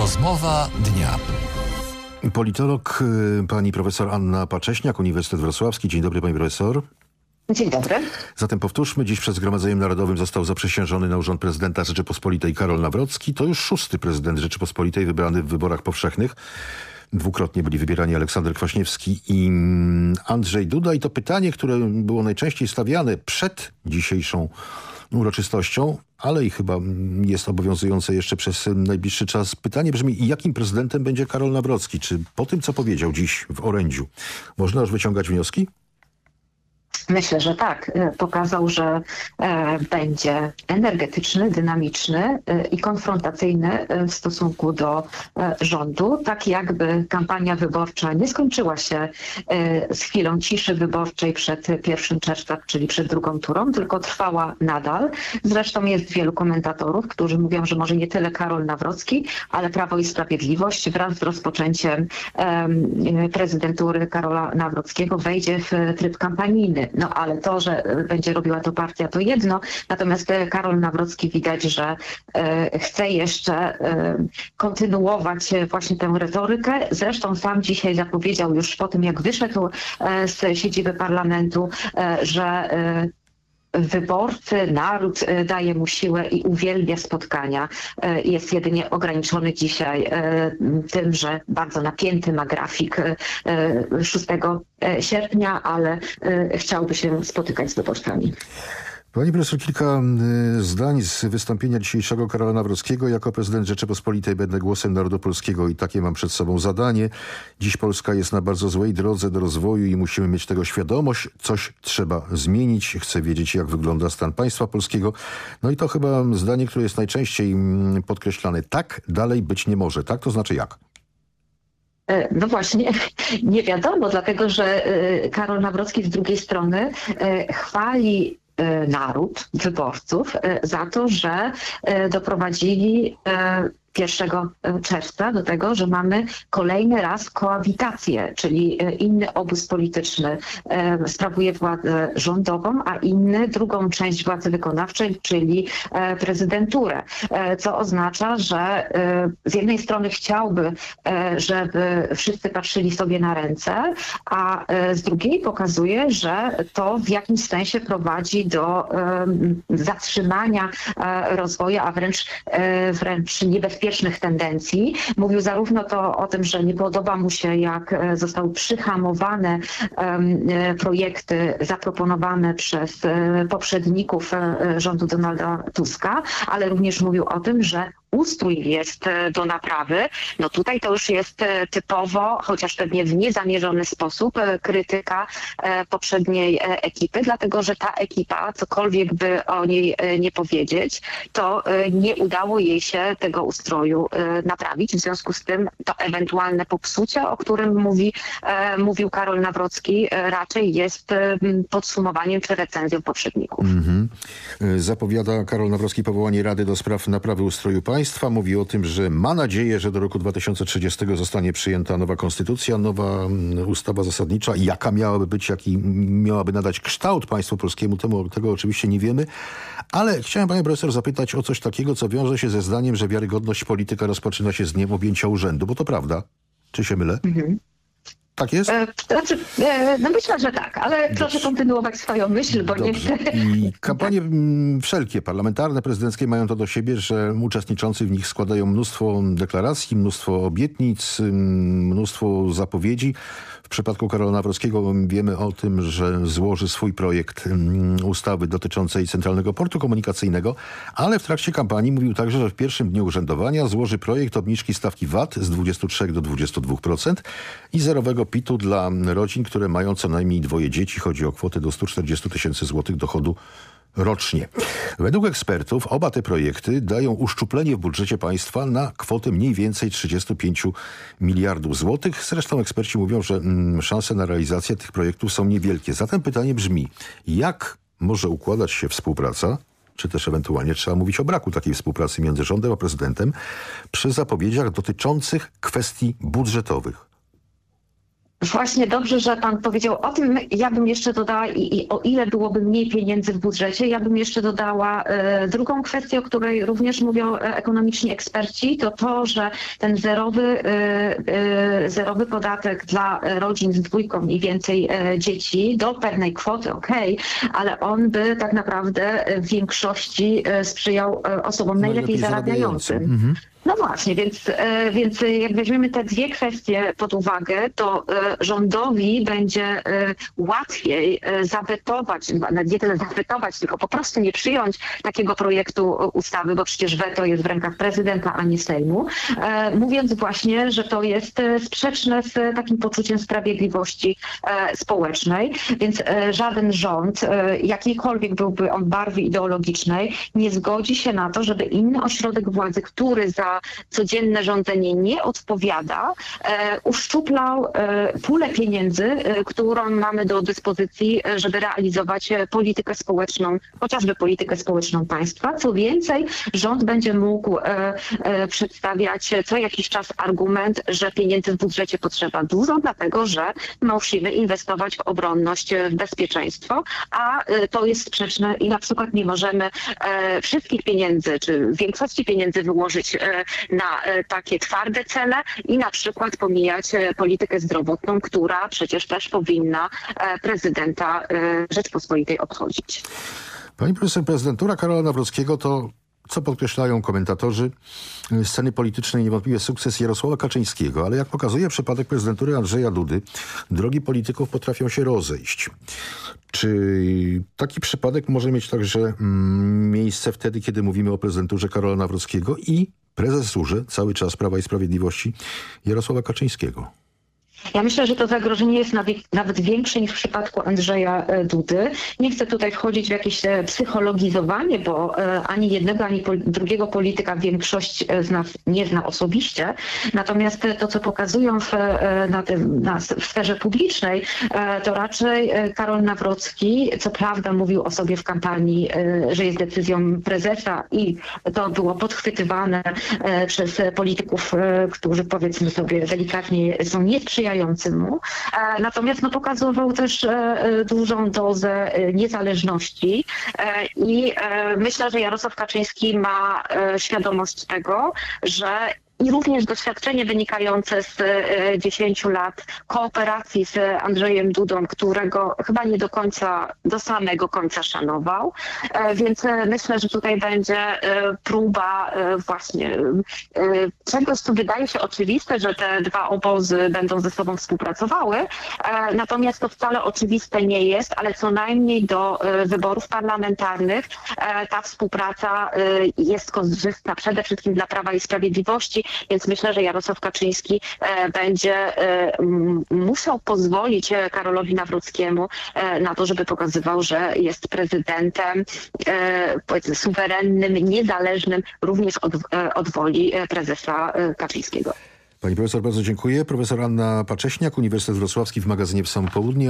Rozmowa dnia. Politolog, pani profesor Anna Pacześniak, Uniwersytet Wrocławski. Dzień dobry, pani profesor. Dzień dobry. Zatem powtórzmy, dziś przed Zgromadzeniem Narodowym został zaprzysiężony na urząd prezydenta Rzeczypospolitej Karol Nawrocki. To już 6. prezydent Rzeczypospolitej wybrany w wyborach powszechnych. Dwukrotnie byli wybierani Aleksander Kwaśniewski i Andrzej Duda. I to pytanie, które było najczęściej stawiane przed dzisiejszą uroczystością, ale i chyba jest obowiązujące jeszcze przez najbliższy czas. Pytanie brzmi, jakim prezydentem będzie Karol Nawrocki? Czy po tym, co powiedział dziś w orędziu, można już wyciągać wnioski? Myślę, że tak. Pokazał, że będzie energetyczny, dynamiczny i konfrontacyjny w stosunku do rządu. Tak jakby kampania wyborcza nie skończyła się z chwilą ciszy wyborczej przed 1 czerwca, czyli przed drugą turą, tylko trwała nadal. Zresztą jest wielu komentatorów, którzy mówią, że może nie tyle Karol Nawrocki, ale Prawo i Sprawiedliwość wraz z rozpoczęciem prezydentury Karola Nawrockiego wejdzie w tryb kampanijny. No ale to, że będzie robiła to partia, to jedno. Natomiast Karol Nawrocki widać, że chce jeszcze kontynuować właśnie tę retorykę. Zresztą sam dzisiaj zapowiedział już po tym, jak wyszedł z siedziby parlamentu, że wyborcy, naród daje mu siłę i uwielbia spotkania. Jest jedynie ograniczony dzisiaj tym, że bardzo napięty ma grafik 6 sierpnia, ale chciałby się spotykać z wyborcami. Pani profesor, kilka zdań z wystąpienia dzisiejszego Karola Nawrockiego. Jako prezydent Rzeczypospolitej będę głosem narodu polskiego i takie mam przed sobą zadanie. Dziś Polska jest na bardzo złej drodze do rozwoju i musimy mieć tego świadomość. Coś trzeba zmienić. Chcę wiedzieć, jak wygląda stan państwa polskiego. No i to chyba zdanie, które jest najczęściej podkreślane. Tak dalej być nie może. Tak? To znaczy jak? No właśnie, nie wiadomo, dlatego że Karol Nawrocki z drugiej strony chwali naród, wyborców za to, że doprowadzili 1 czerwca do tego, że mamy kolejny raz koabitację, czyli inny obóz polityczny sprawuje władzę rządową, a inny drugą część władzy wykonawczej, czyli prezydenturę. Co oznacza, że z jednej strony chciałby, żeby wszyscy patrzyli sobie na ręce, a z drugiej pokazuje, że to w jakimś sensie prowadzi do zatrzymania rozwoju, a wręcz niebezpiecznych tendencji. Mówił zarówno to o tym, że nie podoba mu się, jak zostały przyhamowane projekty zaproponowane przez poprzedników rządu Donalda Tuska, ale również mówił o tym, że ustrój jest do naprawy. No tutaj to już jest typowo, chociaż pewnie w niezamierzony sposób, krytyka poprzedniej ekipy, dlatego że ta ekipa, cokolwiek by o niej nie powiedzieć, to nie udało jej się tego ustroju naprawić. W związku z tym to ewentualne popsucie, o którym mówił Karol Nawrocki, raczej jest podsumowaniem czy recenzją poprzedników. Zapowiada Karol Nawrocki powołanie Rady do spraw naprawy ustroju państwa. Mówi o tym, że ma nadzieję, że do roku 2030 zostanie przyjęta nowa konstytucja, nowa ustawa zasadnicza. Jaka miałaby być, jaki miałaby nadać kształt państwu polskiemu, tego oczywiście nie wiemy. Ale chciałem panią profesor zapytać o coś takiego, co wiąże się ze zdaniem, że wiarygodność polityka rozpoczyna się z dniem objęcia urzędu. Bo to prawda? Czy się mylę? Tak jest? No myślę, że tak, ale proszę kontynuować swoją myśl, bo nie chcę... I kampanie wszelkie, parlamentarne, prezydenckie mają to do siebie, że uczestniczący w nich składają mnóstwo deklaracji, mnóstwo obietnic, mnóstwo zapowiedzi. W przypadku Karola Nawrockiego wiemy o tym, że złoży swój projekt ustawy dotyczącej Centralnego Portu Komunikacyjnego, ale w trakcie kampanii mówił także, że w pierwszym dniu urzędowania złoży projekt obniżki stawki VAT z 23 do 22% i zerowego PIT-u dla rodzin, które mają co najmniej 2 dzieci. Chodzi o kwotę do 140 000 złotych dochodu rocznie. Według ekspertów oba te projekty dają uszczuplenie w budżecie państwa na kwotę mniej więcej 35 miliardów złotych. Zresztą eksperci mówią, że szanse na realizację tych projektów są niewielkie. Zatem pytanie brzmi, jak może układać się współpraca, czy też ewentualnie trzeba mówić o braku takiej współpracy między rządem a prezydentem przy zapowiedziach dotyczących kwestii budżetowych? Właśnie dobrze, że pan powiedział o tym. Ja bym jeszcze dodała, i o ile byłoby mniej pieniędzy w budżecie, ja bym jeszcze dodała drugą kwestię, o której również mówią ekonomiczni eksperci, to, że ten zerowy podatek dla rodzin z 2 i więcej dzieci do pewnej kwoty, ale on by tak naprawdę w większości sprzyjał osobom najlepiej zarabiającym. No właśnie, więc jak weźmiemy te dwie kwestie pod uwagę, to rządowi będzie łatwiej zawetować, nie tyle zawetować, tylko po prostu nie przyjąć takiego projektu ustawy, bo przecież weto jest w rękach prezydenta, a nie Sejmu, mówiąc właśnie, że to jest sprzeczne z takim poczuciem sprawiedliwości społecznej, więc żaden rząd, jakikolwiek byłby on barwy ideologicznej, nie zgodzi się na to, żeby inny ośrodek władzy, który za codzienne rządzenie nie odpowiada, uszczuplał pulę pieniędzy, którą mamy do dyspozycji, żeby realizować politykę społeczną, chociażby politykę społeczną państwa. Co więcej, rząd będzie mógł przedstawiać co jakiś czas argument, że pieniędzy w budżecie potrzeba dużo, dlatego że musimy inwestować w obronność, w bezpieczeństwo, a to jest sprzeczne i na przykład nie możemy wszystkich pieniędzy, czy większości pieniędzy wyłożyć na takie twarde cele i na przykład pomijać politykę zdrowotną, która przecież też powinna prezydenta Rzeczpospolitej obchodzić. Pani profesor, prezydentura Karola Nawrockiego to, co podkreślają komentatorzy, sceny politycznej niewątpliwie sukces Jarosława Kaczyńskiego, ale jak pokazuje przypadek prezydentury Andrzeja Dudy, drogi polityków potrafią się rozejść. Czy taki przypadek może mieć także miejsce wtedy, kiedy mówimy o prezydenturze Karola Nawrockiego i prezesurze cały czas Prawa i Sprawiedliwości Jarosława Kaczyńskiego? Ja myślę, że to zagrożenie jest nawet większe niż w przypadku Andrzeja Dudy. Nie chcę tutaj wchodzić w jakieś psychologizowanie, bo ani jednego, ani drugiego polityka większość z nas nie zna osobiście. Natomiast to, co pokazują w sferze publicznej, to raczej Karol Nawrocki, co prawda mówił o sobie w kampanii, że jest decyzją prezesa i to było podchwytywane przez polityków, którzy, powiedzmy sobie delikatnie, są niesprzyjający mu. Natomiast pokazywał też dużą dozę niezależności i myślę, że Jarosław Kaczyński ma świadomość tego, że i również doświadczenie wynikające z 10 lat kooperacji z Andrzejem Dudą, którego chyba nie do samego końca szanował. Więc myślę, że tutaj będzie próba właśnie czegoś, co wydaje się oczywiste, że te dwa obozy będą ze sobą współpracowały. Natomiast to wcale oczywiste nie jest, ale co najmniej do wyborów parlamentarnych ta współpraca jest korzystna przede wszystkim dla Prawa i Sprawiedliwości. Więc myślę, że Jarosław Kaczyński będzie musiał pozwolić Karolowi Nawrockiemu na to, żeby pokazywał, że jest prezydentem, powiedzmy, suwerennym, niezależnym również od woli prezesa Kaczyńskiego. Pani profesor, bardzo dziękuję. Profesor Anna Pacześniak, Uniwersytet Wrocławski w magazynie W Samo Południe.